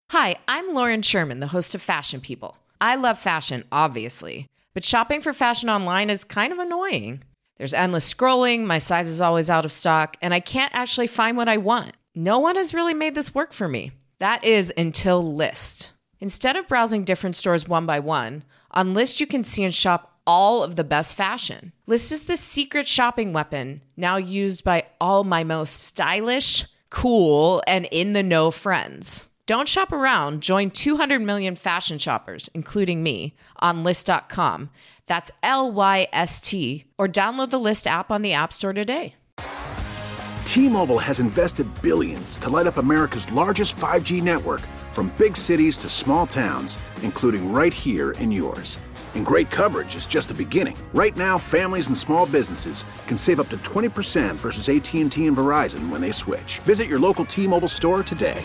Hi, I'm Lauren Sherman, the host of Fashion People. I love fashion, obviously, but shopping for fashion online is kind of annoying. There's endless scrolling, my size is always out of stock, and I can't actually find what I want. No one has really made this work for me. That is until Lyst. Instead of browsing different stores one by one, on Lyst you can see and shop all of the best fashion. Lyst is the secret shopping weapon, now used by all my most stylish, cool, and in-the-know friends. Don't shop around. Join 200 million fashion shoppers, including me, on Lyst.com. That's Lyst, or download the Lyst app on the App Store today. T-Mobile has invested billions to light up America's largest 5G network, from big cities to small towns, including right here in yours. And great coverage is just the beginning. Right now, families and small businesses can save up to 20% versus AT&T and Verizon when they switch. Visit your local T-Mobile store today.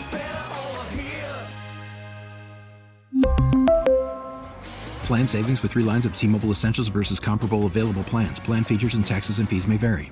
Plan savings with 3 lines of T-Mobile Essentials versus comparable available plans. Plan features and taxes and fees may vary.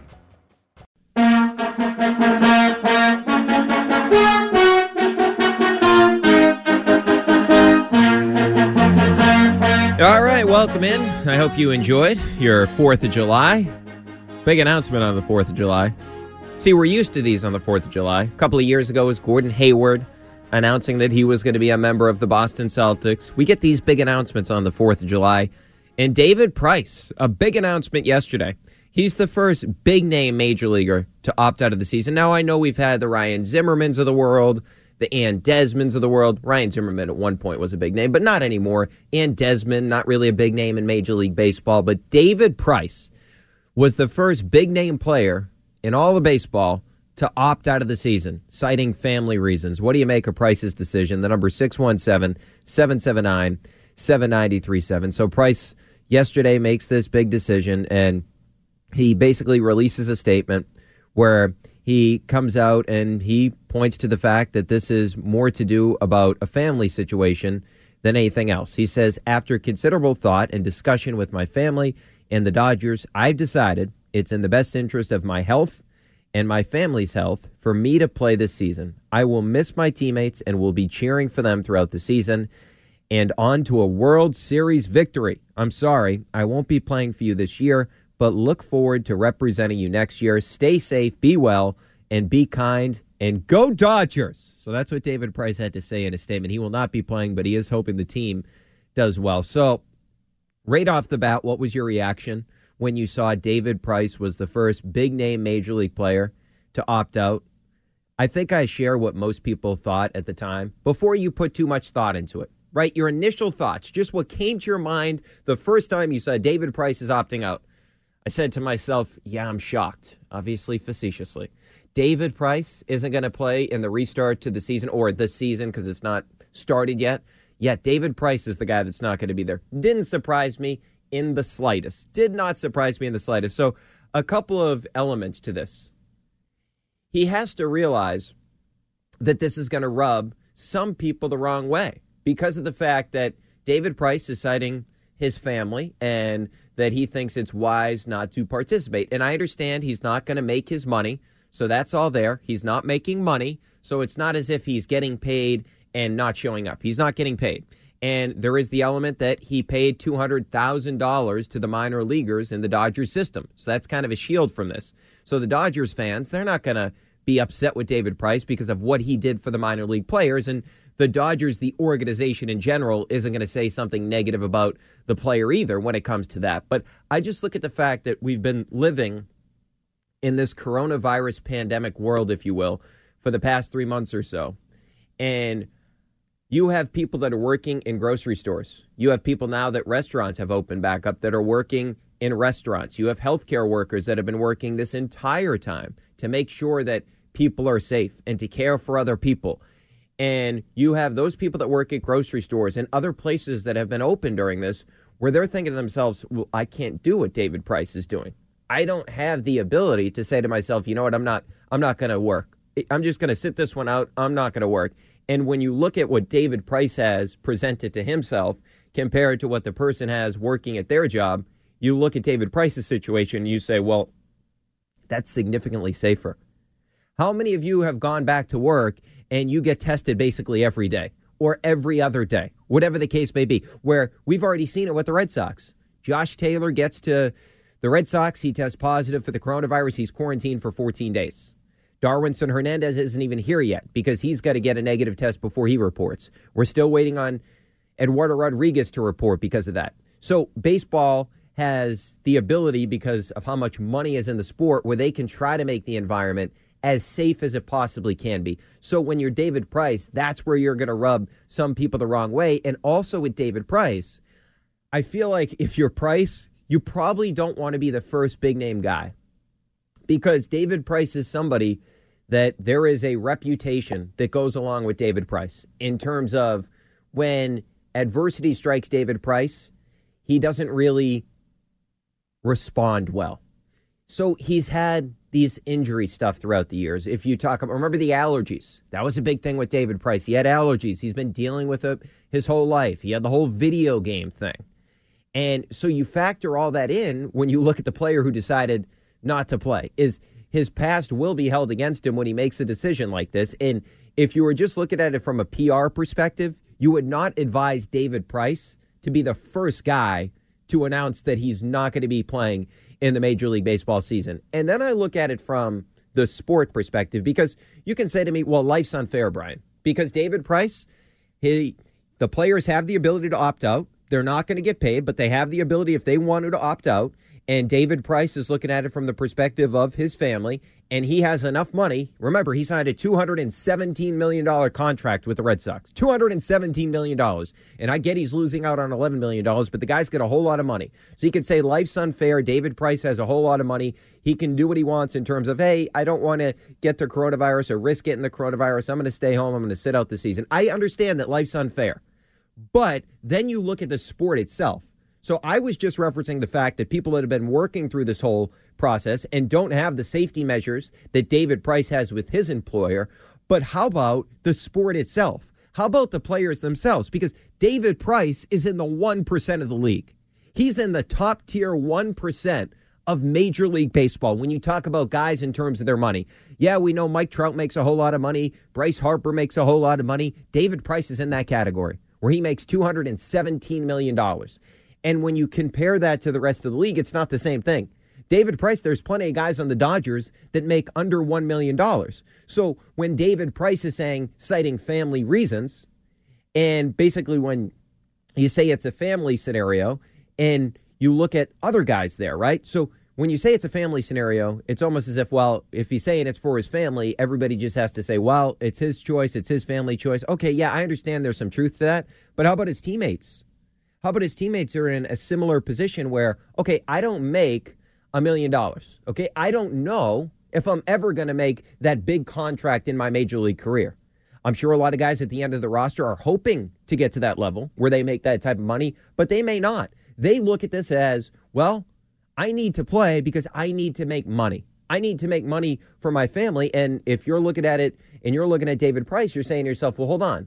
All right, welcome in. I hope you enjoyed your 4th of July. Big announcement on the 4th of July. See, we're used to these on the 4th of July. A couple of years ago was Gordon Hayward announcing that he was going to be a member of the Boston Celtics. We get these big announcements on the 4th of July. And David Price, a big announcement yesterday. He's the first big-name major leaguer to opt out of the season. Now, I know we've had the Ryan Zimmermans of the world, the Ann Desmonds of the world. Ryan Zimmerman at one point was a big name, but not anymore. Ann Desmond, not really a big name in Major League Baseball. But David Price was the first big-name player in all of baseball to opt out of the season, citing family reasons. What do you make of Price's decision? The number 617-779-7937. So Price yesterday makes this big decision, and he basically releases a statement where he comes out and he points to the fact that this is more to do about a family situation than anything else. He says, after considerable thought and discussion with my family and the Dodgers, I've decided it's in the best interest of my health and my family's health for me to play this season. I will miss my teammates and will be cheering for them throughout the season and on to a World Series victory. I'm sorry, I won't be playing for you this year, but look forward to representing you next year. Stay safe, be well, and be kind, and go Dodgers. So that's what David Price had to say in a statement. He will not be playing, but he is hoping the team does well. So right off the bat, what was your reaction when you saw David Price was the first big-name Major League player to opt out? I think I share what most people thought at the time before you put too much thought into it, right? Your initial thoughts, just what came to your mind the first time you saw David Price is opting out. I said to myself, yeah, I'm shocked, obviously facetiously. David Price isn't going to play in the restart to the season or this season because it's not started yet. Yet David Price is the guy that's not going to be there. Didn't surprise me in the slightest. Did not surprise me in the slightest. So a couple of elements to this. He has to realize that this is going to rub some people the wrong way because of the fact that David Price is citing his family and that he thinks it's wise not to participate. And I understand he's not going to make his money, so that's all there. He's not making money, so it's not as if he's getting paid and not showing up. He's not getting paid. And there is the element that he paid $200,000 to the minor leaguers in the Dodgers system. So that's kind of a shield from this. So the Dodgers fans, they're not going to be upset with David Price because of what he did for the minor league players. And the Dodgers, the organization in general, isn't going to say something negative about the player either when it comes to that. But I just look at the fact that we've been living in this coronavirus pandemic world, if you will, for the past 3 months or so. And you have people that are working in grocery stores. You have people now that restaurants have opened back up that are working in restaurants. You have healthcare workers that have been working this entire time to make sure that people are safe and to care for other people. And you have those people that work at grocery stores and other places that have been open during this where they're thinking to themselves, well, I can't do what David Price is doing. I don't have the ability to say to myself, you know what, I'm not going to work. I'm just going to sit this one out. I'm not going to work. And when you look at what David Price has presented to himself compared to what the person has working at their job, you look at David Price's situation and you say, well, that's significantly safer. How many of you have gone back to work and you get tested basically every day? or every other day, whatever the case may be, where we've already seen it with the Red Sox. Josh Taylor gets to the Red Sox. He tests positive for the coronavirus. He's quarantined for 14 days. Darwinson Hernandez isn't even here yet because he's got to get a negative test before he reports. We're still waiting on Eduardo Rodriguez to report because of that. So baseball has the ability, because of how much money is in the sport, where they can try to make the environment as safe as it possibly can be. So when you're David Price, that's where you're going to rub some people the wrong way. And also with David Price, I feel like if you're Price, you probably don't want to be the first big name guy, because David Price is somebody that there is a reputation that goes along with David Price in terms of when adversity strikes David Price, he doesn't really respond well. So he's had these injury stuff throughout the years. If you talk about, remember the allergies. That was a big thing with David Price. He had allergies. He's been dealing with it his whole life. He had the whole video game thing. And so you factor all that in when you look at the player who decided not to play. Is his past will be held against him when he makes a decision like this. And if you were just looking at it from a PR perspective, you would not advise David Price to be the first guy to announce that he's not going to be playing in the Major League Baseball season. And then I look at it from the sport perspective, because you can say to me, well, life's unfair, Brian, because David Price, the players have the ability to opt out. They're not going to get paid, but they have the ability if they wanted to opt out. And David Price is looking at it from the perspective of his family, and he has enough money. Remember, he signed a $217 million contract with the Red Sox. $217 million. And I get he's losing out on $11 million, but the guy's got a whole lot of money. So you could say life's unfair. David Price has a whole lot of money. He can do what he wants in terms of, hey, I don't want to get the coronavirus or risk getting the coronavirus. I'm going to stay home. I'm going to sit out the season. I understand that life's unfair. But then you look at the sport itself. So I was just referencing the fact that people that have been working through this whole process and don't have the safety measures that David Price has with his employer. But how about the sport itself? How about the players themselves? Because David Price is in the 1% of the league. He's in the top tier 1% of Major League Baseball when you talk about guys in terms of their money. Yeah, we know Mike Trout makes a whole lot of money. Bryce Harper makes a whole lot of money. David Price is in that category where he makes $217 million. And when you compare that to the rest of the league, it's not the same thing. David Price, there's plenty of guys on the Dodgers that make under $1 million. So when David Price is citing family reasons, and basically when you say it's a family scenario, and you look at other guys there, right? So when you say it's a family scenario, it's almost as if, well, if he's saying it's for his family, everybody just has to say, well, it's his choice, it's his family choice. Okay, yeah, I understand there's some truth to that, but how about his teammates? How about his teammates are in a similar position where, okay, I don't make $1 million. Okay, I don't know if I'm ever going to make that big contract in my Major League career. I'm sure a lot of guys at the end of the roster are hoping to get to that level where they make that type of money, but they may not. They look at this as, well, I need to play because I need to make money. I need to make money for my family. And if you're looking at it and you're looking at David Price, you're saying to yourself, well, hold on.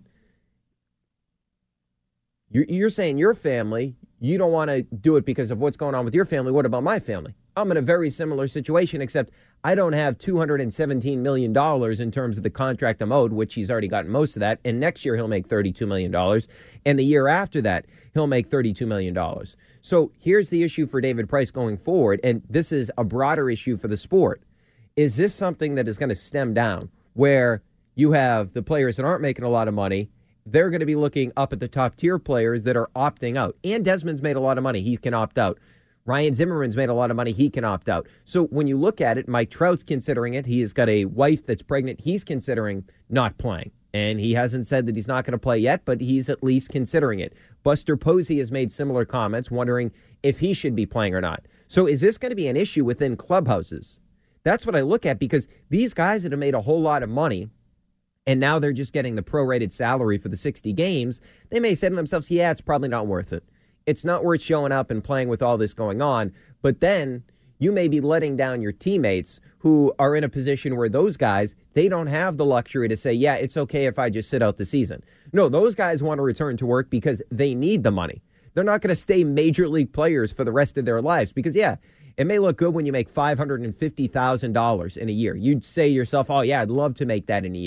You're saying your family, you don't want to do it because of what's going on with your family. What about my family? I'm in a very similar situation, except I don't have $217 million in terms of the contract I'm owed, which he's already gotten most of that. And next year he'll make $32 million. And the year after that, he'll make $32 million. So here's the issue for David Price going forward. And this is a broader issue for the sport. Is this something that is going to stem down where you have the players that aren't making a lot of money? They're going to be looking up at the top tier players that are opting out. And Desmond's made a lot of money. He can opt out. Ryan Zimmerman's made a lot of money. He can opt out. So when you look at it, Mike Trout's considering it. He has got a wife that's pregnant. He's considering not playing. And he hasn't said that he's not going to play yet, but he's at least considering it. Buster Posey has made similar comments, wondering if he should be playing or not. So is this going to be an issue within clubhouses? That's what I look at, because these guys that have made a whole lot of money, and now they're just getting the prorated salary for the 60 games, they may say to themselves, yeah, it's probably not worth it. It's not worth showing up and playing with all this going on. But then you may be letting down your teammates who are in a position where those guys, they don't have the luxury to say, yeah, it's okay if I just sit out the season. No, those guys want to return to work because they need the money. They're not going to stay major league players for the rest of their lives because, yeah, it may look good when you make $550,000 in a year. You'd say to yourself, oh, yeah, I'd love to make that in a year.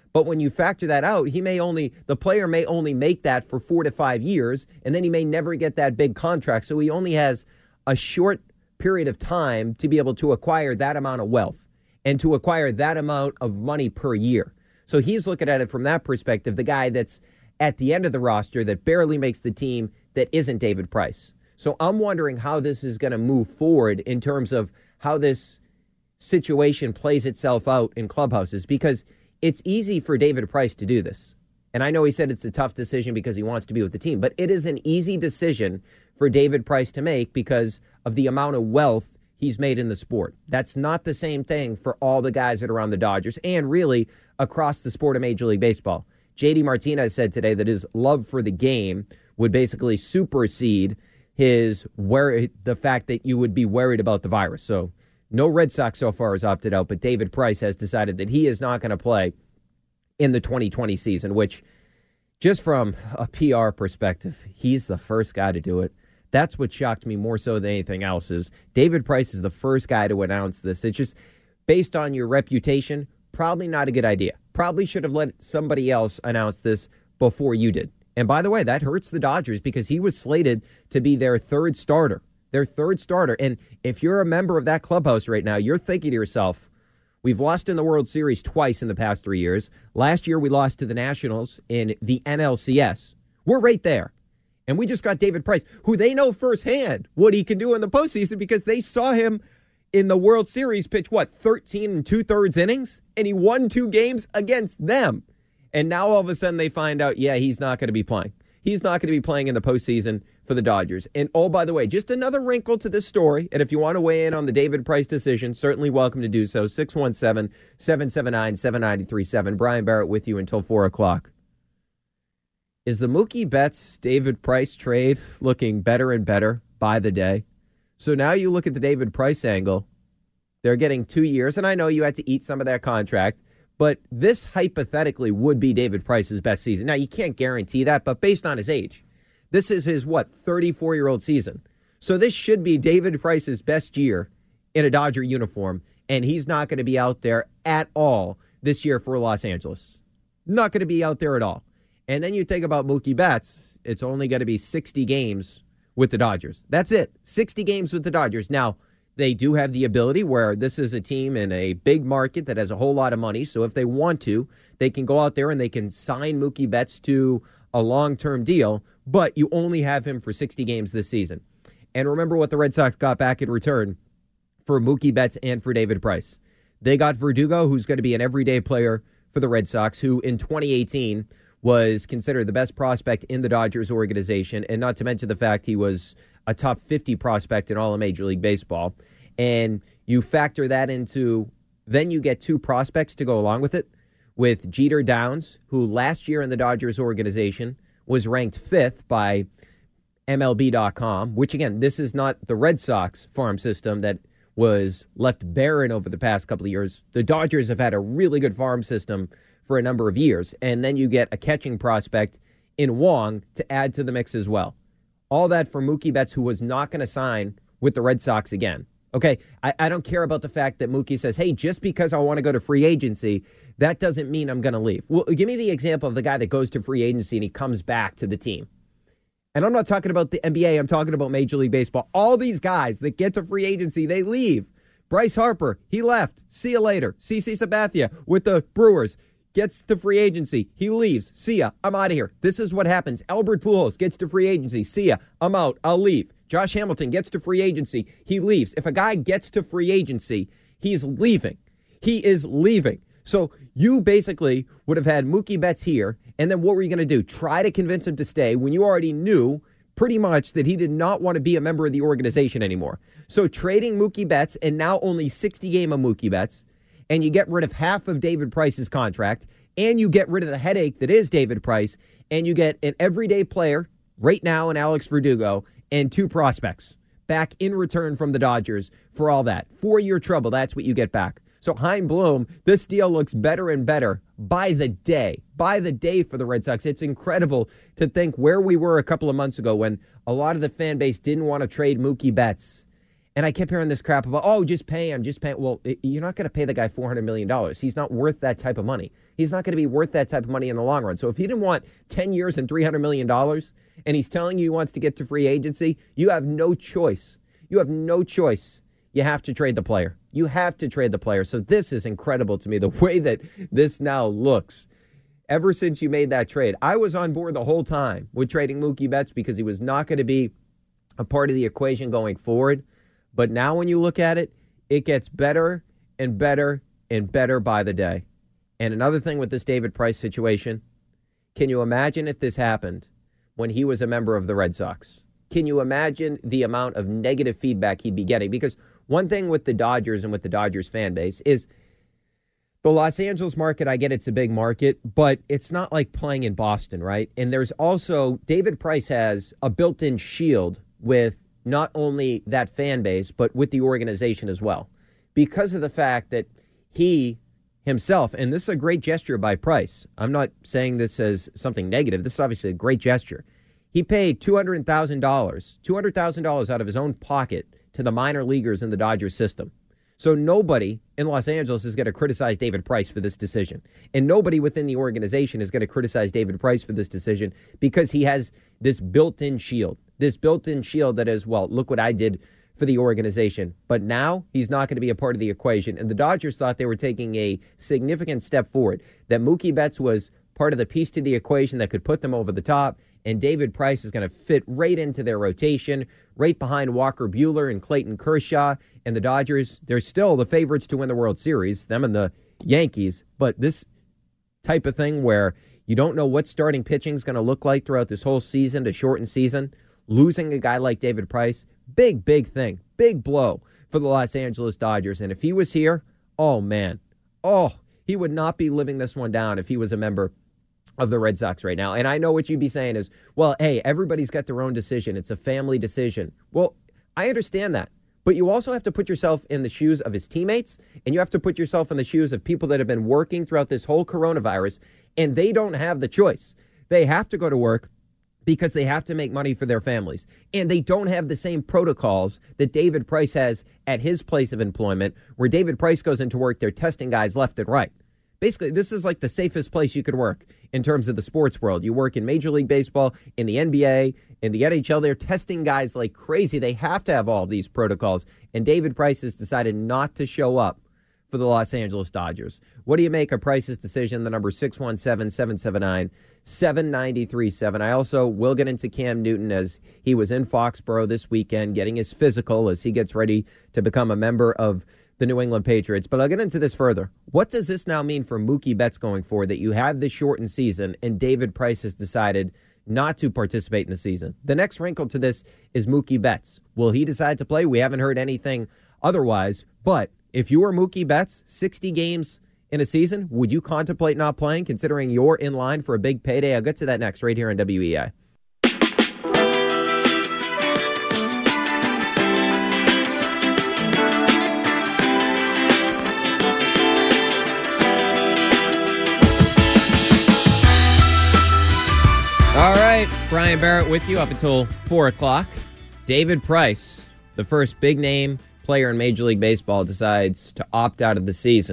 But when you factor that out, the player may only make that for 4 to 5 years, and then he may never get that big contract. So he only has a short period of time to be able to acquire that amount of wealth and to acquire that amount of money per year. So he's looking at it from that perspective, the guy that's at the end of the roster that barely makes the team that isn't David Price. So I'm wondering how this is going to move forward in terms of how this situation plays itself out in clubhouses, because it's easy for David Price to do this. And I know he said it's a tough decision because he wants to be with the team, but it is an easy decision for David Price to make because of the amount of wealth he's made in the sport. That's not the same thing for all the guys that are on the Dodgers and really across the sport of Major League Baseball. JD Martinez said today that his love for the game would basically supersede the fact that you would be worried about the virus. So no Red Sox so far has opted out, but David Price has decided that he is not going to play in the 2020 season, which just from a PR perspective, he's the first guy to do it. That's what shocked me more so than anything else is David Price is the first guy to announce this. It's just based on your reputation, probably not a good idea. Probably should have let somebody else announce this before you did. And by the way, that hurts the Dodgers because he was slated to be their third starter. And if you're a member of that clubhouse right now, you're thinking to yourself, we've lost in the World Series twice in the past 3 years. Last year, we lost to the Nationals in the NLCS. We're right there. And we just got David Price, who they know firsthand what he can do in the postseason because they saw him in the World Series pitch, 13 2/3 innings? And he won 2 games against them. And now all of a sudden they find out, he's not going to be playing. He's not going to be playing in the postseason for the Dodgers. And oh, by the way, just another wrinkle to this story. And if you want to weigh in on the David Price decision, certainly welcome to do so. 617-779-7937. Brian Barrett with you until 4 o'clock. Is the Mookie Betts David Price trade looking better and better by the day? So now you look at the David Price angle. They're getting 2 years, and I know you had to eat some of that contract, but this hypothetically would be David Price's best season. Now, you can't guarantee that, but based on his age, this is his, 34-year-old season. So this should be David Price's best year in a Dodger uniform, and he's not going to be out there at all this year for Los Angeles. Not going to be out there at all. And then you think about Mookie Betts, it's only going to be 60 games with the Dodgers. That's it, 60 games with the Dodgers. Now, they do have the ability where this is a team in a big market that has a whole lot of money. So if they want to, they can go out there and they can sign Mookie Betts to a long-term deal, but you only have him for 60 games this season. And remember what the Red Sox got back in return for Mookie Betts and for David Price. They got Verdugo, who's going to be an everyday player for the Red Sox, who in 2018 was considered the best prospect in the Dodgers organization, and not to mention the fact he was a top 50 prospect in all of Major League Baseball. And you factor that into, then you get 2 prospects to go along with it, with Jeter Downs, who last year in the Dodgers organization was ranked 5th by MLB.com, which again, this is not the Red Sox farm system that was left barren over the past couple of years. The Dodgers have had a really good farm system for a number of years. And then you get a catching prospect in Wong to add to the mix as well. All that for Mookie Betts, who was not going to sign with the Red Sox again. Okay, I don't care about the fact that Mookie says, hey, just because I want to go to free agency, that doesn't mean I'm going to leave. Well, give me the example of the guy that goes to free agency and he comes back to the team. And I'm not talking about the NBA. I'm talking about Major League Baseball. All these guys that get to free agency, they leave. Bryce Harper, he left. See you later. CC Sabathia with the Brewers. Gets to free agency. He leaves. See ya. I'm out of here. This is what happens. Albert Pujols gets to free agency. See ya. I'm out. I'll leave. Josh Hamilton gets to free agency. He leaves. If a guy gets to free agency, he's leaving. He is leaving. So you basically would have had Mookie Betts here, and then what were you going to do? Try to convince him to stay when you already knew pretty much that he did not want to be a member of the organization anymore. So trading Mookie Betts, and now only 60 game of Mookie Betts, and you get rid of half of David Price's contract, and you get rid of the headache that is David Price, and you get an everyday player right now in Alex Verdugo and 2 prospects back in return from the Dodgers for all that. 4-year trouble, that's what you get back. So Chaim Bloom, this deal looks better and better by the day for the Red Sox. It's incredible to think where we were a couple of months ago when a lot of the fan base didn't want to trade Mookie Betts. And I kept hearing this crap about, oh, just pay him, just pay him. Well, you're not going to pay the guy $400 million. He's not worth that type of money. He's not going to be worth that type of money in the long run. So if he didn't want 10 years and $300 million, and he's telling you he wants to get to free agency, you have no choice. You have no choice. You have to trade the player. You have to trade the player. So this is incredible to me, the way that this now looks. Ever since you made that trade, I was on board the whole time with trading Mookie Betts because he was not going to be a part of the equation going forward. But now when you look at it, it gets better and better and better by the day. And another thing with this David Price situation, can you imagine if this happened when he was a member of the Red Sox? Can you imagine the amount of negative feedback he'd be getting? Because one thing with the Dodgers and with the Dodgers fan base is the Los Angeles market, I get it's a big market, but it's not like playing in Boston, right? And there's also, David Price has a built-in shield with not only that fan base, but with the organization as well. Because of the fact that he himself, and this is a great gesture by Price. I'm not saying this as something negative. This is obviously a great gesture. He paid $200,000 out of his own pocket to the minor leaguers in the Dodgers system. So nobody in Los Angeles is going to criticize David Price for this decision. And nobody within the organization is going to criticize David Price for this decision because he has this built-in shield. This built-in shield that is, well, look what I did for the organization. But now he's not going to be a part of the equation. And the Dodgers thought they were taking a significant step forward, that Mookie Betts was part of the piece to the equation that could put them over the top. And David Price is going to fit right into their rotation, right behind Walker Buehler and Clayton Kershaw. And the Dodgers, they're still the favorites to win the World Series, them and the Yankees. But this type of thing where you don't know what starting pitching is going to look like throughout this whole season, to shorten season, losing a guy like David Price, big thing, big blow for the Los Angeles Dodgers. And if he was here, oh, man, he would not be living this one down if he was a member of the Red Sox right now. And I know what you'd be saying is, well, hey, everybody's got their own decision. It's a family decision. Well, I understand that. But you also have to put yourself in the shoes of his teammates, and you have to put yourself in the shoes of people that have been working throughout this whole coronavirus, and they don't have the choice. They have to go to work because they have to make money for their families. And they don't have the same protocols that David Price has at his place of employment, where David Price goes into work, they're testing guys left and right. Basically, this is like the safest place you could work in terms of the sports world. You work in Major League Baseball, in the NBA, in the NHL. They're testing guys like crazy. They have to have all these protocols. And David Price has decided not to show up for the Los Angeles Dodgers. What do you make of Price's decision? The number 617-779-7937. I also will get into Cam Newton as he was in Foxborough this weekend getting his physical as he gets ready to become a member of the New England Patriots. But I'll get into this further. What does this now mean for Mookie Betts going forward, that you have this shortened season and David Price has decided not to participate in the season? The next wrinkle to this is Mookie Betts. Will he decide to play? We haven't heard anything otherwise. But if you were Mookie Betts, 60 games in a season, would you contemplate not playing, considering you're in line for a big payday? I'll get to that next right here on WEI. All right, Brian Barrett with you up until 4 o'clock. David Price, the first big-name player in Major League Baseball, decides to opt out of the season.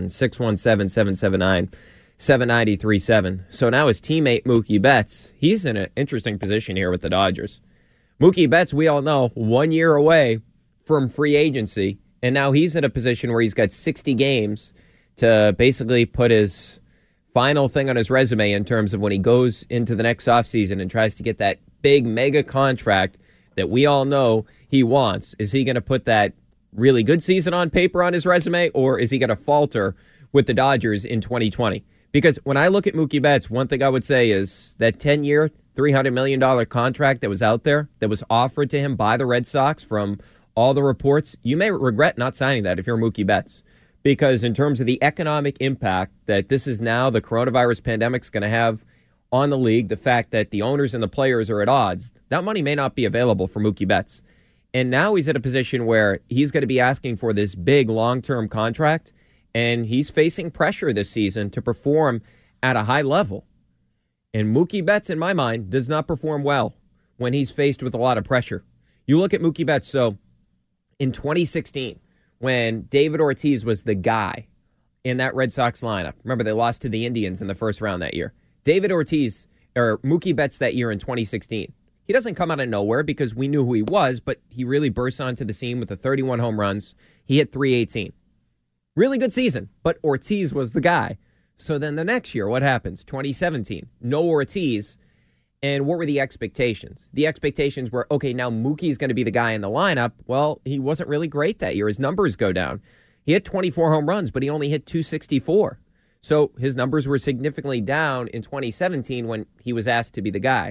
617-779-7937. So now his teammate Mookie Betts, he's in an interesting position here with the Dodgers. Mookie Betts, we all know, 1 year away from free agency, and now he's in a position where he's got 60 games to basically put his final thing on his resume in terms of when he goes into the next offseason and tries to get that big mega contract that we all know he wants. Is he going to put that really good season on paper on his resume, or is he going to falter with the Dodgers in 2020? Because when I look at Mookie Betts, one thing I would say is that 10-year, $300 million contract that was out there, that was offered to him by the Red Sox from all the reports, you may regret not signing that if you're Mookie Betts. Because in terms of the economic impact that this is now, the coronavirus pandemic is going to have on the league, the fact that the owners and the players are at odds, that money may not be available for Mookie Betts. And now he's at a position where he's going to be asking for this big long-term contract, and he's facing pressure this season to perform at a high level. And Mookie Betts, in my mind, does not perform well when he's faced with a lot of pressure. You look at Mookie Betts, so In 2016, when David Ortiz was the guy in that Red Sox lineup, remember they lost to the Indians in the first round that year. David Ortiz, or Mookie Betts that year in 2016, he doesn't come out of nowhere because we knew who he was, but he really burst onto the scene with the 31 home runs. He hit 318. Really good season, but Ortiz was the guy. So then the next year, what happens? 2017, no Ortiz. And what were the expectations? The expectations were, okay, now Mookie's going to be the guy in the lineup. Well, he wasn't really great that year. His numbers go down. He hit 24 home runs, but he only hit 264. So his numbers were significantly down in 2017 when he was asked to be the guy.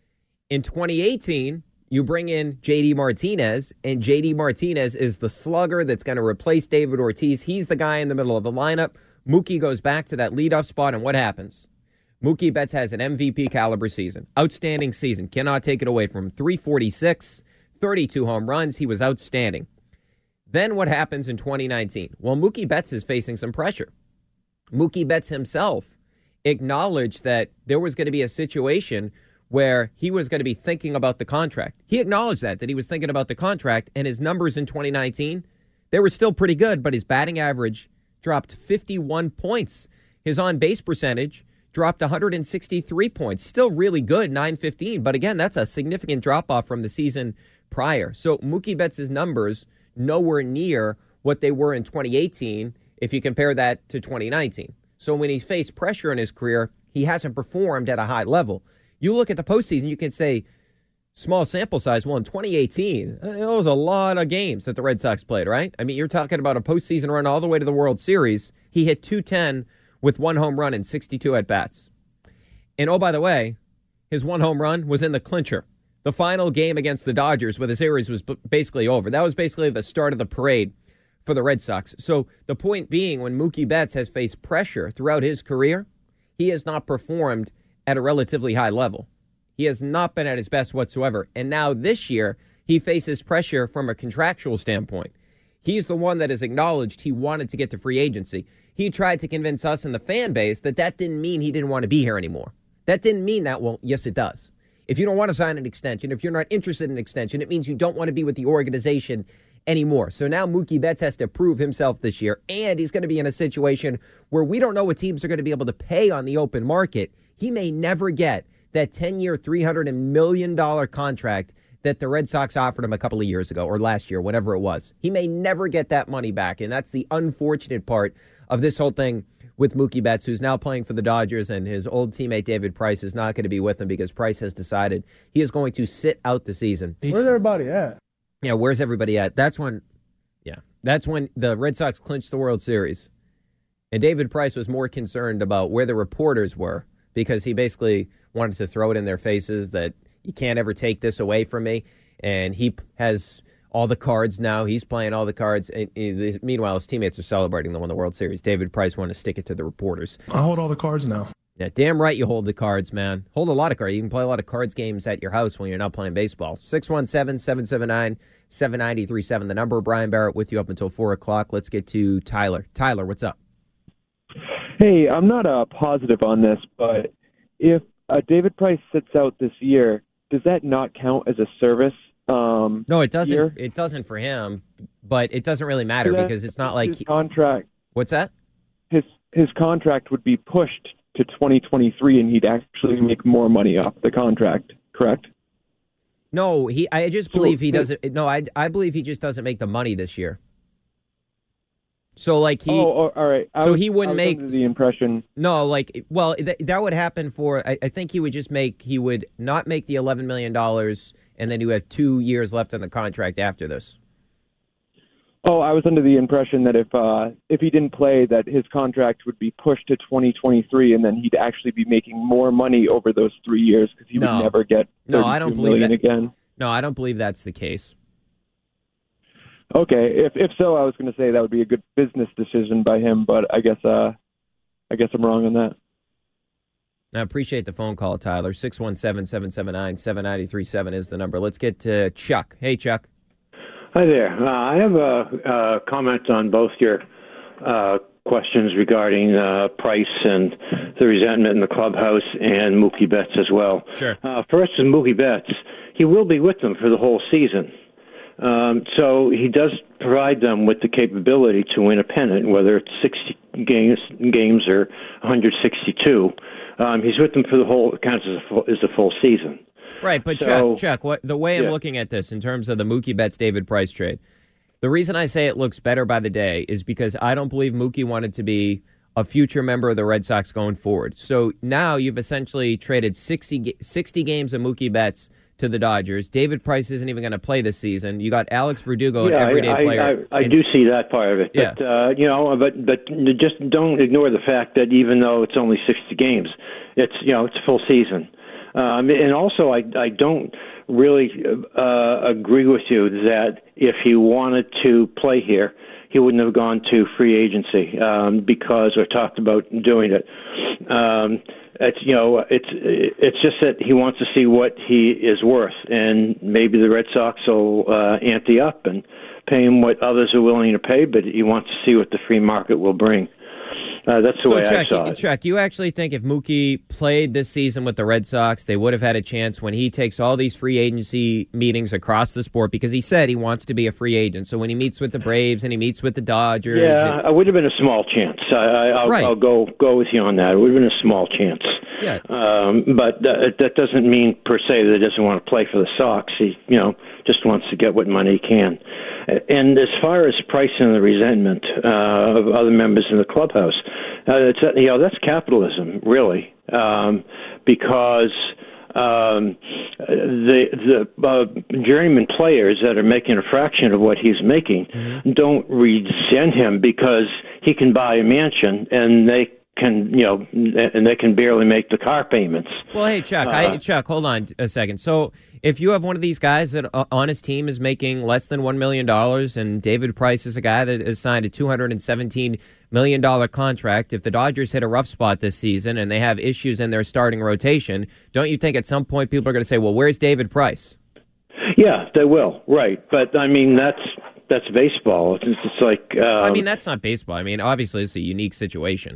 In 2018, you bring in J.D. Martinez, and J.D. Martinez is the slugger that's going to replace David Ortiz. He's the guy in the middle of the lineup. Mookie goes back to that leadoff spot, and what happens? Mookie Betts has an MVP caliber season. Outstanding season. Cannot take it away from him. 346, 32 home runs. He was outstanding. Then what happens in 2019? Well, Mookie Betts is facing some pressure. Mookie Betts himself acknowledged that there was going to be a situation where he was going to be thinking about the contract. He acknowledged that he was thinking about the contract, and his numbers in 2019, they were still pretty good, but his batting average dropped 51 points. His on-base percentage dropped 163 points. Still really good, 915, but again, that's a significant drop-off from the season prior. So Mookie Betts' numbers nowhere near what they were in 2018 if you compare that to 2019. So when he faced pressure in his career, he hasn't performed at a high level. You look at the postseason, you can say small sample size. Well, in 2018, it was a lot of games that the Red Sox played, right? I mean, you're talking about a postseason run all the way to the World Series. He hit 210 with one home run and 62 at-bats. And oh, by the way, his one home run was in the clincher. The final game against the Dodgers where the series was basically over. That was basically the start of the parade for the Red Sox. So the point being, when Mookie Betts has faced pressure throughout his career, he has not performed at a relatively high level. He has not been at his best whatsoever. And now this year, he faces pressure from a contractual standpoint. He's the one that has acknowledged he wanted to get to free agency. He tried to convince us and the fan base that didn't mean he didn't want to be here anymore. That didn't mean that. Well, yes, it does. If you don't want to sign an extension, if you're not interested in an extension, it means you don't want to be with the organization anymore. So now Mookie Betts has to prove himself this year, and he's going to be in a situation where we don't know what teams are going to be able to pay on the open market. He may never get that 10-year, $300 million contract that the Red Sox offered him a couple of years ago or last year, whatever it was. He may never get that money back, and that's the unfortunate part of this whole thing with Mookie Betts, who's now playing for the Dodgers, and his old teammate David Price is not going to be with him because Price has decided he is going to sit out the season. Where's everybody at? Yeah, where's everybody at? That's when the Red Sox clinched the World Series. And David Price was more concerned about where the reporters were because he basically wanted to throw it in their faces that you can't ever take this away from me. And he has all the cards now. He's playing all the cards. And meanwhile, his teammates are celebrating them on the World Series. David Price wanted to stick it to the reporters. I hold all the cards now. Yeah, damn right you hold the cards, man. Hold a lot of cards. You can play a lot of cards games at your house when you're not playing baseball. 617-779-7937. The number. Brian Barrett with you up until 4 o'clock. Let's get to Tyler. Tyler, what's up? Hey, I'm not positive on this, but if David Price sits out this year, does that not count as a service? No, it doesn't. Year? It doesn't for him, but it doesn't really matter because it's not like his contract. What's that? His contract would be pushed to 2023, and he'd actually make more money off the contract. Correct? No, I just believe he doesn't. No, I believe he just doesn't make the money this year. So like he. Oh, all right. He wouldn't make the impression. No, like that would happen for. I think he would just make. He would not make the $11 million, and then he would have 2 years left on the contract after this. Oh, I was under the impression that if he didn't play, that his contract would be pushed to 2023, and then he'd actually be making more money over those 3 years because he would never get $32 million again. No, I don't believe that's the case. Okay, if so, I was going to say that would be a good business decision by him, but I guess I'm wrong on that. I appreciate the phone call, Tyler. 617-779-7937 is the number. Let's get to Chuck. Hey, Chuck. Hi there. I have a comment on both your questions regarding Price and the resentment in the clubhouse and Mookie Betts as well. Sure. First is Mookie Betts. He will be with them for the whole season. So he does provide them with the capability to win a pennant, whether it's 60 games or 162. He's with them for the whole, counts as a full season. Right, but So, Chuck, the way I'm looking at this in terms of the Mookie Betts David Price trade, the reason I say it looks better by the day is because I don't believe Mookie wanted to be a future member of the Red Sox going forward. So now you've essentially traded 60 games of Mookie Betts to the Dodgers. David Price isn't even going to play this season. You got Alex Verdugo, an everyday player. I do see that part of it. Yeah. But but just don't ignore the fact that even though it's only 60 games, it's a full season. And also, I don't really agree with you that if he wanted to play here, he wouldn't have gone to free agency because or talked about doing it. It's just that he wants to see what he is worth, and maybe the Red Sox will ante up and pay him what others are willing to pay, but he wants to see what the free market will bring. That's the way I saw it. Chuck, you actually think if Mookie played this season with the Red Sox, they would have had a chance when he takes all these free agency meetings across the sport? Because he said he wants to be a free agent. So when he meets with the Braves and he meets with the Dodgers... Yeah, it would have been a small chance. I'll go with you on that. It would have been a small chance. Yeah. But that doesn't mean per se that he doesn't want to play for the Sox. He just wants to get what money he can. And as far as Price and the resentment of other members in the clubhouse, that's capitalism, really, because the journeyman players that are making a fraction of what he's making don't resent him because he can buy a mansion and they can barely make the car payments. Well, hey, Chuck, Chuck, hold on a second. So if you have one of these guys that on his team is making less than $1 million and David Price is a guy that has signed a $217 million contract, if the Dodgers hit a rough spot this season and they have issues in their starting rotation, don't you think at some point people are going to say, well, where's David Price? Yeah, they will, right. But, I mean, that's baseball. It's like... I mean, that's not baseball. I mean, obviously it's a unique situation.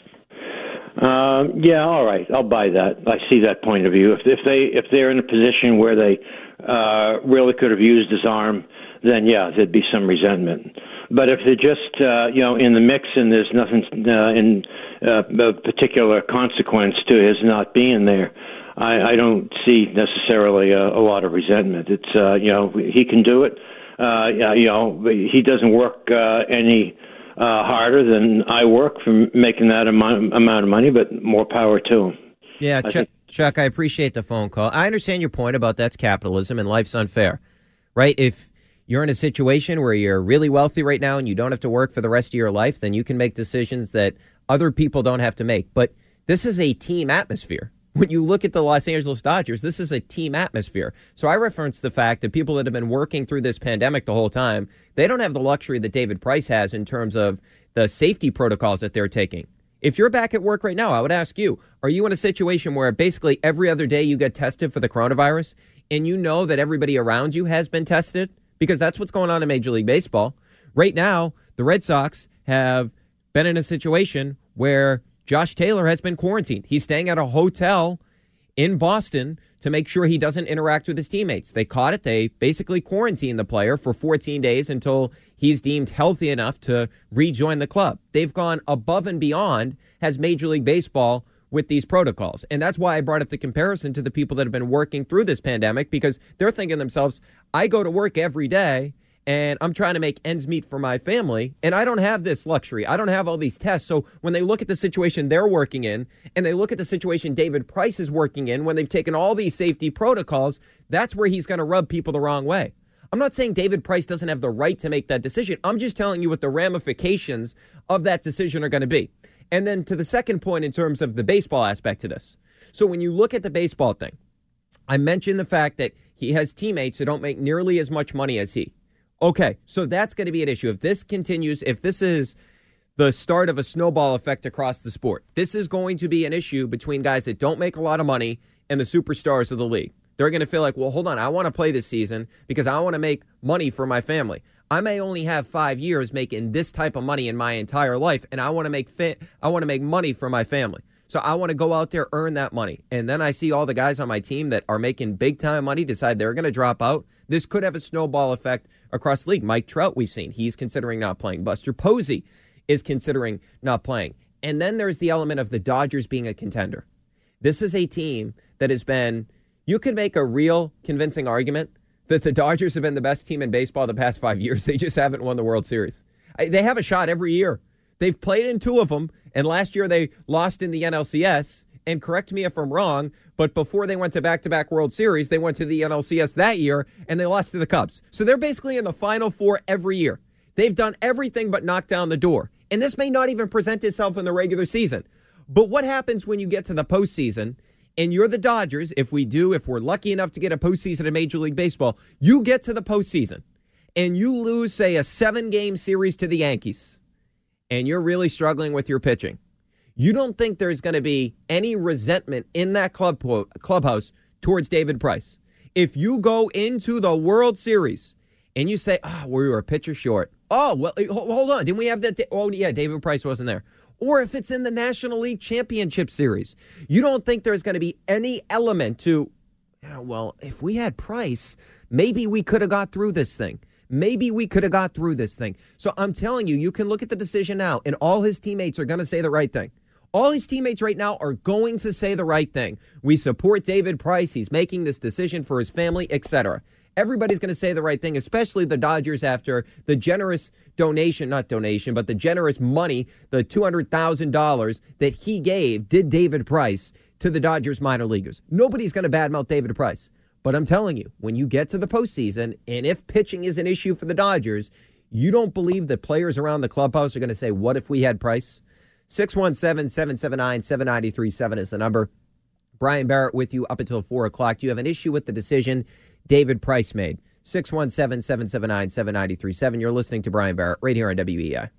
Yeah, all right. I'll buy that. I see that point of view. If they're in a position where they really could have used his arm, then yeah, there'd be some resentment. But if they're just in the mix and there's nothing in particular consequence to his not being there, I don't see necessarily a lot of resentment. It's he can do it. He doesn't work any harder than I work for making that amount of money, but more power to him. Yeah, Chuck, I appreciate the phone call. I understand your point about that's capitalism and life's unfair, right? If you're in a situation where you're really wealthy right now and you don't have to work for the rest of your life, then you can make decisions that other people don't have to make. But this is a team atmosphere. When you look at the Los Angeles Dodgers, this is a team atmosphere. So I reference the fact that people that have been working through this pandemic the whole time, they don't have the luxury that David Price has in terms of the safety protocols that they're taking. If you're back at work right now, I would ask you, are you in a situation where basically every other day you get tested for the coronavirus and you know that everybody around you has been tested? Because that's what's going on in Major League Baseball. Right now, the Red Sox have been in a situation where Josh Taylor has been quarantined. He's staying at a hotel in Boston to make sure he doesn't interact with his teammates. They caught it. They basically quarantined the player for 14 days until he's deemed healthy enough to rejoin the club. They've gone above and beyond as Major League Baseball with these protocols. And that's why I brought up the comparison to the people that have been working through this pandemic, because they're thinking to themselves, I go to work every day and I'm trying to make ends meet for my family, and I don't have this luxury. I don't have all these tests. So when they look at the situation they're working in, and they look at the situation David Price is working in, when they've taken all these safety protocols, that's where he's going to rub people the wrong way. I'm not saying David Price doesn't have the right to make that decision. I'm just telling you what the ramifications of that decision are going to be. And then to the second point in terms of the baseball aspect to this. So when you look at the baseball thing, I mentioned the fact that he has teammates that don't make nearly as much money as he. Okay, so that's going to be an issue. If this continues, if this is the start of a snowball effect across the sport, this is going to be an issue between guys that don't make a lot of money and the superstars of the league. They're going to feel like, well, hold on, I want to play this season because I want to make money for my family. I may only have 5 years making this type of money in my entire life, and I want to make money for my family. So I want to go out there, earn that money. And then I see all the guys on my team that are making big-time money decide they're going to drop out. This could have a snowball effect across the league. Mike Trout, we've seen. He's considering not playing. Buster Posey is considering not playing. And then there's the element of the Dodgers being a contender. This is a team that has been, you could make a real convincing argument that the Dodgers have been the best team in baseball the past 5 years. They just haven't won the World Series. They have a shot every year. They've played in 2 of them, and last year they lost in the NLCS. And correct me if I'm wrong, but before they went to back-to-back World Series, they went to the NLCS that year, and they lost to the Cubs. So they're basically in the Final Four every year. They've done everything but knock down the door. And this may not even present itself in the regular season. But what happens when you get to the postseason, and you're the Dodgers, if we're lucky enough to get a postseason in Major League Baseball, you get to the postseason, and you lose, say, a 7-game series to the Yankees, and you're really struggling with your pitching, you don't think there's going to be any resentment in that clubhouse towards David Price. If you go into the World Series and you say, we were a pitcher short. Oh, well, hold on. Didn't we have that? Oh, yeah, David Price wasn't there. Or if it's in the National League Championship Series, you don't think there's going to be any element to, if we had Price, maybe we could have got through this thing. So I'm telling you, you can look at the decision now, and all his teammates are going to say the right thing. All his teammates right now are going to say the right thing. We support David Price. He's making this decision for his family, etc. Everybody's going to say the right thing, especially the Dodgers after the generous the generous money, the $200,000 that he did David Price to the Dodgers minor leaguers. Nobody's going to badmouth David Price. But I'm telling you, when you get to the postseason, and if pitching is an issue for the Dodgers, you don't believe that players around the clubhouse are going to say, what if we had Price? 617-779-7937 is the number. Brian Barrett with you up until 4 o'clock. Do you have an issue with the decision David Price made? 617-779-7937. You're listening to Brian Barrett right here on WEI.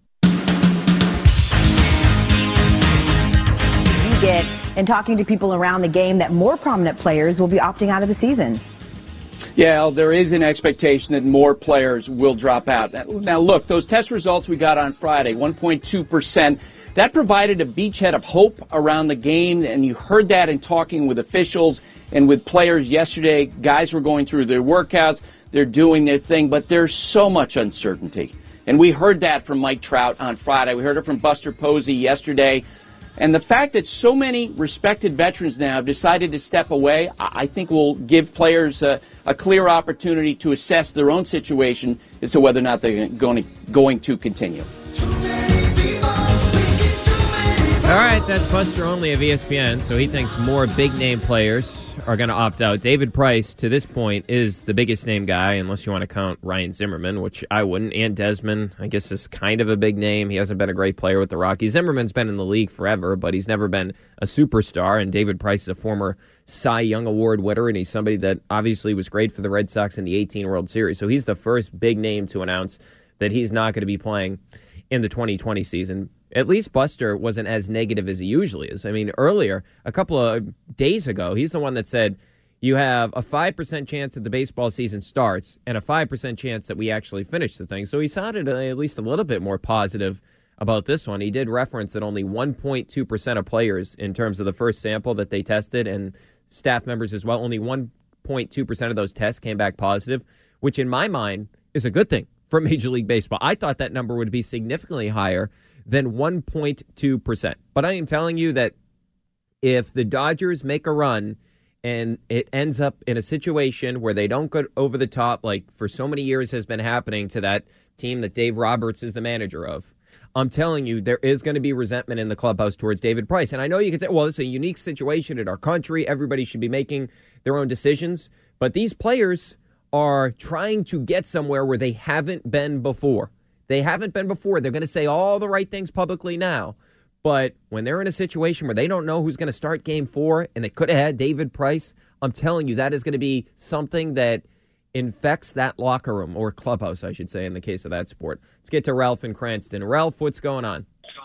You get in talking to people around the game that more prominent players will be opting out of the season. Yeah, there is an expectation that more players will drop out. Now, look, those test results we got on Friday, 1.2%, that provided a beachhead of hope around the game, and you heard that in talking with officials and with players yesterday. Guys were going through their workouts, they're doing their thing, but there's so much uncertainty. And we heard that from Mike Trout on Friday. We heard it from Buster Posey yesterday. And the fact that so many respected veterans now have decided to step away, I think will give players a clear opportunity to assess their own situation as to whether or not they're going to continue. All right, that's Buster Olney of ESPN. So he thinks more big-name players are going to opt out. David Price, to this point, is the biggest-name guy, unless you want to count Ryan Zimmerman, which I wouldn't. And Desmond, I guess, is kind of a big name. He hasn't been a great player with the Rockies. Zimmerman's been in the league forever, but he's never been a superstar. And David Price is a former Cy Young Award winner, and he's somebody that obviously was great for the Red Sox in the 2018 World Series. So he's the first big name to announce that he's not going to be playing in the 2020 season. At least Buster wasn't as negative as he usually is. I mean, earlier, a couple of days ago, he's the one that said you have a 5% chance that the baseball season starts and a 5% chance that we actually finish the thing. So he sounded at least a little bit more positive about this one. He did reference that only 1.2% of players, in terms of the first sample that they tested, and staff members as well, only 1.2% of those tests came back positive, which in my mind is a good thing for Major League Baseball. I thought that number would be significantly higher than 1.2%. But I am telling you that if the Dodgers make a run and it ends up in a situation where they don't go over the top, like for so many years has been happening to that team that Dave Roberts is the manager of, I'm telling you, there is going to be resentment in the clubhouse towards David Price. And I know you can say, well, it's a unique situation in our country. Everybody should be making their own decisions. But these players are trying to get somewhere where they haven't been before. They're going to say all the right things publicly now. But when they're in a situation where they don't know who's going to start Game 4 and they could have had David Price, I'm telling you, that is going to be something that infects that locker room, or clubhouse, I should say, in the case of that sport. Let's get to Ralph in Cranston. Ralph, what's going on?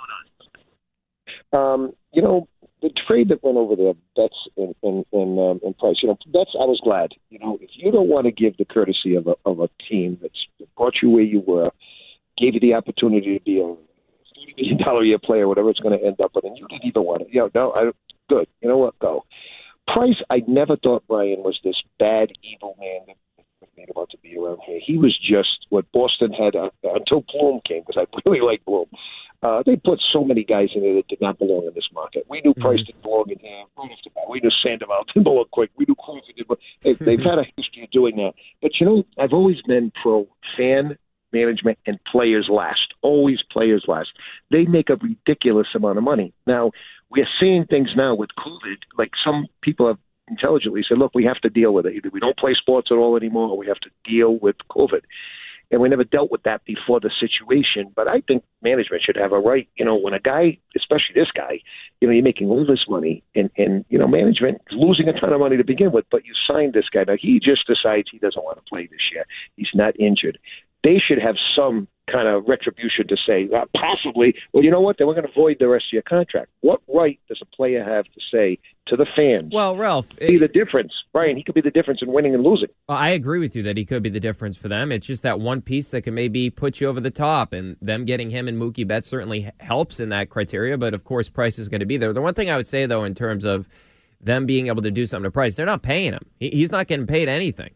The trade that went over there, Betts and Price, Betts, I was glad. If you don't want to give the courtesy of a team that brought you where you were, gave you the opportunity to be a $30 million a year player, whatever it's going to end up with, and you didn't even want it. Good. You know what? Go. Price, I never thought Brian was this bad, evil man that made him out to be around here. He was just what Boston had until Bloom came, because I really like Bloom. They put so many guys in there that did not belong in this market. We knew Price didn't belong in here right off the bat. We knew Sandoval didn't belong quick. We knew Crawford did, but they've had a history of doing that. But, I've always been pro fan management and players last. Always players last. They make a ridiculous amount of money. Now, we're seeing things now with COVID, like some people have intelligently said, look, we have to deal with it. Either we don't play sports at all anymore, or we have to deal with COVID. And we never dealt with that before the situation. But I think management should have a right, when a guy, especially this guy, you're making all this money and management is losing a ton of money to begin with, but you signed this guy. Now, he just decides he doesn't want to play this year. He's not injured. They should have some kind of retribution to say, possibly, well, you know what? Then we're going to void the rest of your contract. What right does a player have to say to the fans? Well, Ralph, be the difference. Brian, he could be the difference in winning and losing. Well, I agree with you that he could be the difference for them. It's just that one piece that can maybe put you over the top, and them getting him and Mookie Betts certainly helps in that criteria, but of course Price is going to be there. The one thing I would say, though, in terms of them being able to do something to Price, they're not paying him. He's not getting paid anything.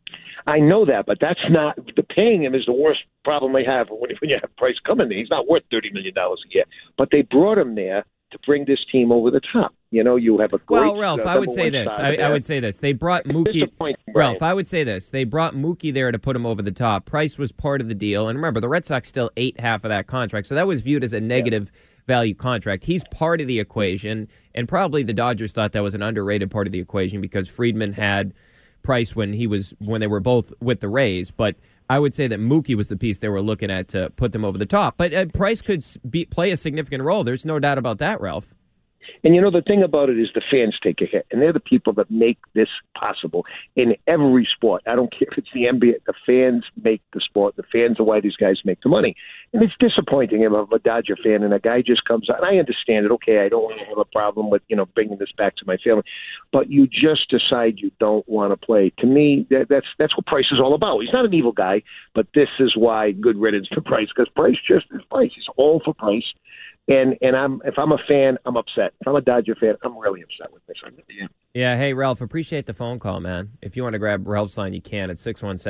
I know that, but that's not the paying him is the worst problem they have when you have Price coming there. He's not worth $30 million a year, but they brought him there to bring this team over the top. You have a great. Well, Ralph, I would say this. I would say this. They brought Mookie. Ralph, I would say this. They brought Mookie there to put him over the top. Price was part of the deal, and remember, the Red Sox still ate half of that contract, so that was viewed as a negative value contract. He's part of the equation, and probably the Dodgers thought that was an underrated part of the equation because Friedman had Price when they were both with the Rays, but I would say that Mookie was the piece they were looking at to put them over the top. But Price could play a significant role. There's no doubt about that, Ralph. And the thing about it is the fans take a hit, and they're the people that make this possible in every sport. I don't care if it's the NBA. The fans make the sport. The fans are why these guys make the money. And it's disappointing if I'm a Dodger fan and a guy just comes out. And I understand it. Okay, I don't want to have a problem with, bringing this back to my family. But you just decide you don't want to play. To me, that's what Price is all about. He's not an evil guy, but this is why good riddance to Price, because Price just is Price. He's all for Price. And if I'm a fan, I'm upset. If I'm a Dodger fan, I'm really upset with this. Yeah, hey, Ralph, appreciate the phone call, man. If you want to grab Ralph's line, you can at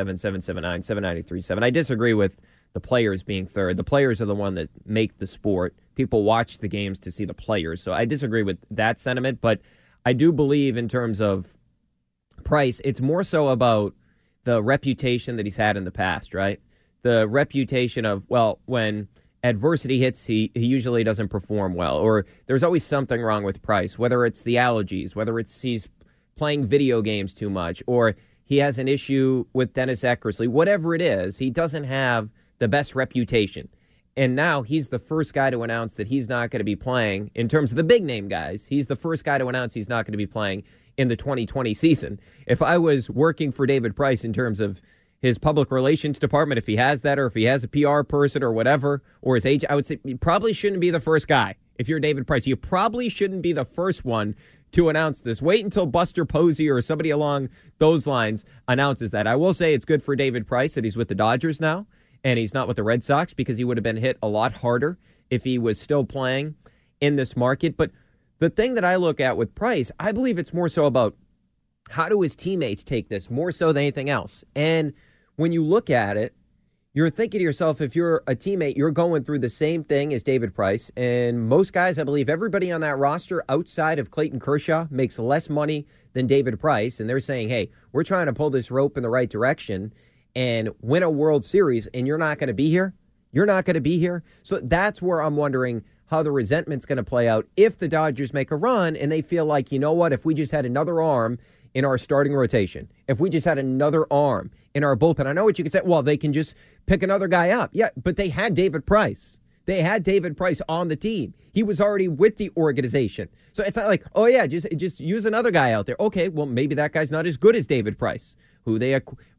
617-779-7937. I disagree with the players being third. The players are the one that make the sport. People watch the games to see the players. So I disagree with that sentiment, but I do believe in terms of Price, it's more so about the reputation that he's had in the past, right? The reputation of, when adversity hits, he usually doesn't perform well, or there's always something wrong with Price, whether it's the allergies, whether it's he's playing video games too much, or he has an issue with Dennis Eckersley, whatever it is, he doesn't have the best reputation. And now he's the first guy to announce that he's not going to be playing, in terms of the big name guys, he's the first guy to announce he's not going to be playing in the 2020 season. If I was working for David Price in terms of his public relations department, if he has that, or if he has a PR person or whatever, or his agent, I would say you probably shouldn't be the first guy. If you're David Price, you probably shouldn't be the first one to announce this. Wait until Buster Posey or somebody along those lines announces that. I will say it's good for David Price that he's with the Dodgers now, and he's not with the Red Sox, because he would have been hit a lot harder if he was still playing in this market. But the thing that I look at with Price, I believe it's more so about how do his teammates take this more so than anything else. And when you look at it, you're thinking to yourself, if you're a teammate, you're going through the same thing as David Price. And most guys, I believe everybody on that roster outside of Clayton Kershaw makes less money than David Price. And they're saying, hey, we're trying to pull this rope in the right direction and win a World Series, and you're not going to be here. You're not going to be here. So that's where I'm wondering how the resentment's going to play out if the Dodgers make a run and they feel like, you know what, if we just had another arm in our starting rotation, if we just had another arm in our bullpen. I know what you could say, well, they can just pick another guy up. Yeah, but they had David Price. They had David Price on the team. He was already with the organization. So it's not like, oh, yeah, just use another guy out there. Okay, well, maybe that guy's not as good as David Price, who they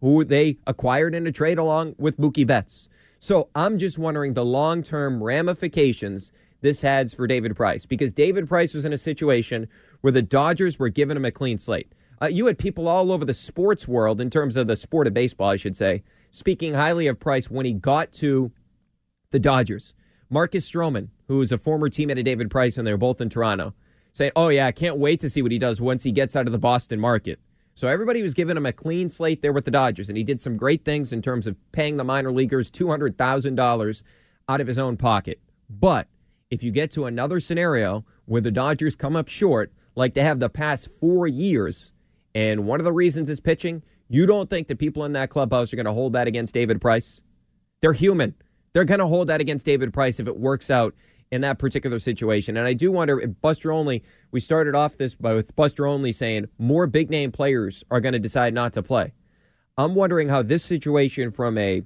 acquired in a trade along with Mookie Betts. So I'm just wondering the long-term ramifications this has for David Price, because David Price was in a situation where the Dodgers were giving him a clean slate. You had people all over the sports world, in terms of the sport of baseball, I should say, speaking highly of Price when he got to the Dodgers. Marcus Stroman, who was a former teammate of David Price, and they were both in Toronto, saying, oh, yeah, I can't wait to see what he does once he gets out of the Boston market. So everybody was giving him a clean slate there with the Dodgers, and he did some great things in terms of paying the minor leaguers $200,000 out of his own pocket. But if you get to another scenario where the Dodgers come up short, like they have the past 4 years, and one of the reasons is pitching, you don't think the people in that clubhouse are going to hold that against David Price? They're human. They're going to hold that against David Price if it works out in that particular situation. And I do wonder if Buster Olney, we started off this with Buster Olney saying more big-name players are going to decide not to play. I'm wondering how this situation from a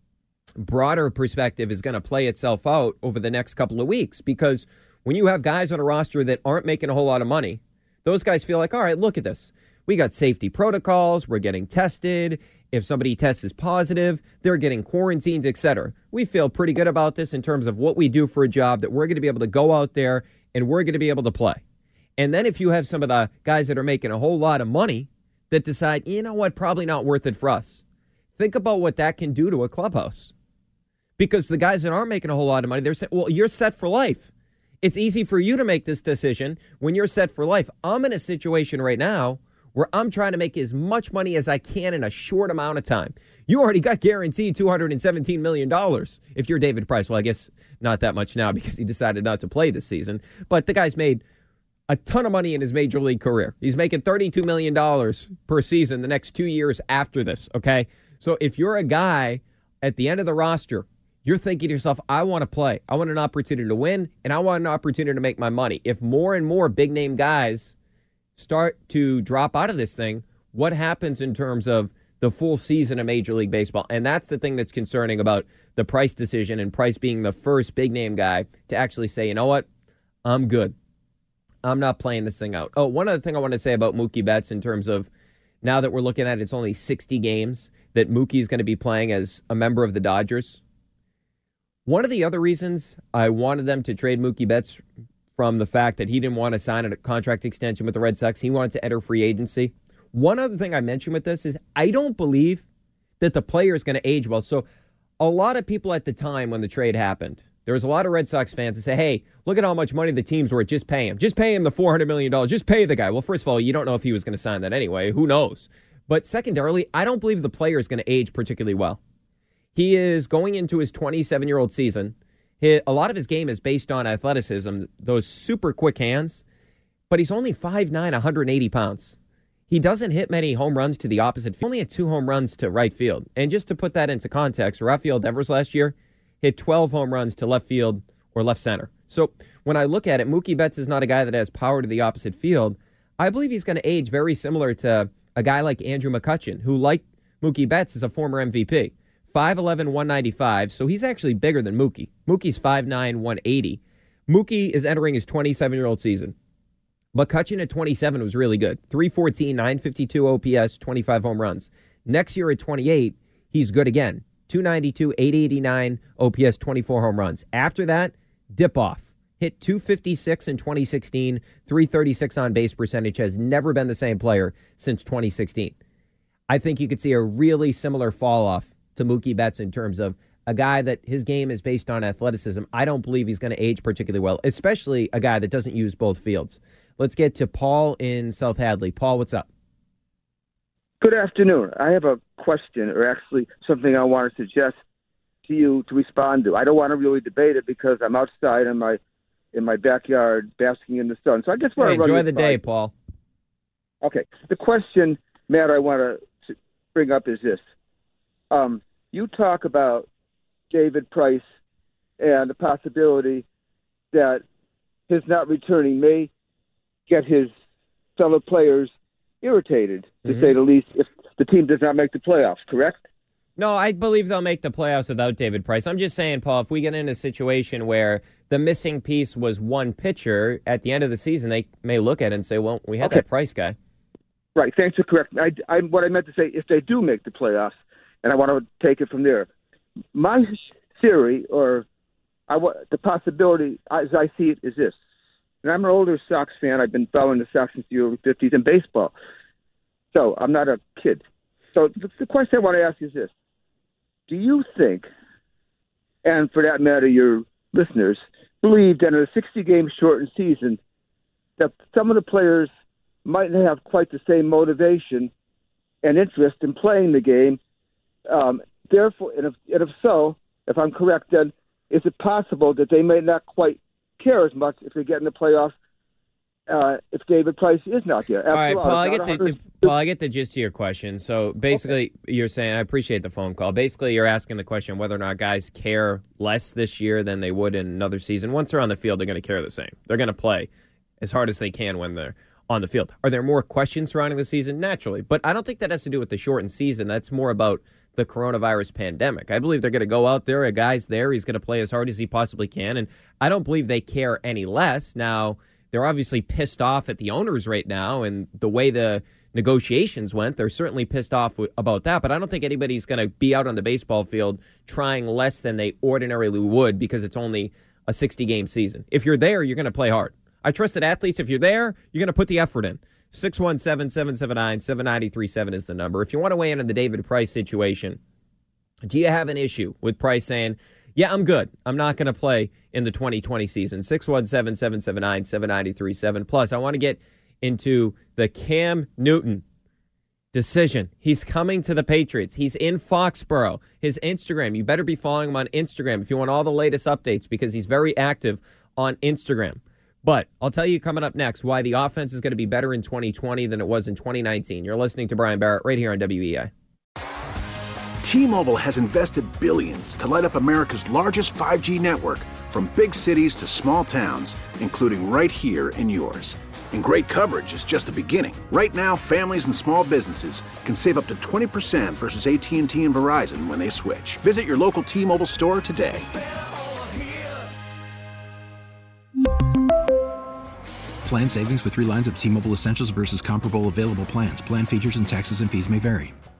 broader perspective is going to play itself out over the next couple of weeks, because when you have guys on a roster that aren't making a whole lot of money, those guys feel like, all right, look at this. We got safety protocols. We're getting tested. If somebody tests is positive, they're getting quarantines, etc. We feel pretty good about this in terms of what we do for a job, that we're going to be able to go out there and we're going to be able to play. And then if you have some of the guys that are making a whole lot of money that decide, you know what, probably not worth it for us. Think about what that can do to a clubhouse. Because the guys that aren't making a whole lot of money, they're saying, well, you're set for life. It's easy for you to make this decision when you're set for life. I'm in a situation right now where I'm trying to make as much money as I can in a short amount of time. You already got guaranteed $217 million if you're David Price. Well, I guess not that much now because he decided not to play this season. But the guy's made a ton of money in his major league career. He's making $32 million per season the next 2 years after this, okay? So if you're a guy at the end of the roster, you're thinking to yourself, I want to play. I want an opportunity to win, and I want an opportunity to make my money. If more and more big-name guys start to drop out of this thing, what happens in terms of the full season of Major League Baseball? And that's the thing that's concerning about the Price decision, and Price being the first big-name guy to actually say, you know what, I'm good. I'm not playing this thing out. Oh, one other thing I want to say about Mookie Betts in terms of now that we're looking at it's only 60 games that Mookie is going to be playing as a member of the Dodgers. One of the other reasons I wanted them to trade Mookie Betts from the fact that he didn't want to sign a contract extension with the Red Sox, he wanted to enter free agency. One other thing I mentioned with this is I don't believe that the player is going to age well. So a lot of people at the time when the trade happened, there was a lot of Red Sox fans that say, hey, look at how much money the teams were. Just pay him. Just pay him the $400 million. Just pay the guy. Well, first of all, you don't know if he was going to sign that anyway. Who knows? But secondarily, I don't believe the player is going to age particularly well. He is going into his 27-year-old season. A lot of his game is based on athleticism, those super quick hands, but he's only 5'9", 180 pounds. He doesn't hit many home runs to the opposite field. He only had 2 home runs to right field. And just to put that into context, Rafael Devers last year hit 12 home runs to left field or left center. So when I look at it, Mookie Betts is not a guy that has power to the opposite field. I believe he's going to age very similar to a guy like Andrew McCutchen, who, like Mookie Betts, is a former MVP. 5'11", 195, so he's actually bigger than Mookie. Mookie's 5'9", 180. Mookie is entering his 27-year-old season. McCutchen at 27 was really good. 314, 952 OPS, 25 home runs. Next year at 28, he's good again. 292, 889 OPS, 24 home runs. After that, dip off. Hit 256 in 2016, 336 on base percentage, has never been the same player since 2016. I think you could see a really similar fall off to Mookie Betts in terms of a guy that his game is based on athleticism. I don't believe he's going to age particularly well, especially a guy that doesn't use both fields. Let's get to Paul in South Hadley. Paul, what's up? Good afternoon. I have a question, or actually something I want to suggest to you to respond to. I don't want to really debate it because I'm outside in my backyard basking in the sun. So I just want to enjoy the day, Paul. Okay. The question, Matt, I want to bring up is this. You talk about David Price and the possibility that his not returning may get his fellow players irritated, to say the least, if the team does not make the playoffs, correct? No, I believe they'll make the playoffs without David Price. I'm just saying, Paul, if we get in a situation where the missing piece was one pitcher, at the end of the season, they may look at it and say, well, we had that Price guy. Right, thanks for correcting. What I meant to say, if they do make the playoffs, and I want to take it from there. My theory, or the possibility, as I see it, is this. And I'm an older Sox fan. I've been following the Sox since the early 50s in baseball. So I'm not a kid. So the question I want to ask is this. Do you think, and for that matter, your listeners, believe that in a 60-game shortened season, that some of the players might not have quite the same motivation and interest in playing the game. Therefore, and if so, if I'm correct, then is it possible that they may not quite care as much if they get in the playoffs if David Price is not there? All right, Paul, I get the gist of your question. So basically, You're saying, I appreciate the phone call. Basically, you're asking the question whether or not guys care less this year than they would in another season. Once they're on the field, they're going to care the same. They're going to play as hard as they can when they're on the field. Are there more questions surrounding the season? Naturally. But I don't think that has to do with the shortened season. That's more about the coronavirus pandemic. I believe they're going to go out there. A guy's there. He's going to play as hard as he possibly can. And I don't believe they care any less. Now, they're obviously pissed off at the owners right now and the way the negotiations went. They're certainly pissed off about that. But I don't think anybody's going to be out on the baseball field trying less than they ordinarily would because it's only a 60-game season. If you're there, you're going to play hard. I trust that athletes, if you're there, you're going to put the effort in. 617-779-7937 is the number. If you want to weigh in on the David Price situation, do you have an issue with Price saying, yeah, I'm good. I'm not going to play in the 2020 season? 617-779-7937. Plus, I want to get into the Cam Newton decision. He's coming to the Patriots. He's in Foxborough. His Instagram, you better be following him on Instagram if you want all the latest updates because he's very active on Instagram. But I'll tell you coming up next why the offense is going to be better in 2020 than it was in 2019. You're listening to Brian Barrett right here on WEI. T-Mobile has invested billions to light up America's largest 5G network, from big cities to small towns, including right here in yours. And great coverage is just the beginning. Right now, families and small businesses can save up to 20% versus AT&T and Verizon when they switch. Visit your local T-Mobile store today. Plan savings with 3 lines of T-Mobile Essentials versus comparable available plans. Plan features and taxes and fees may vary.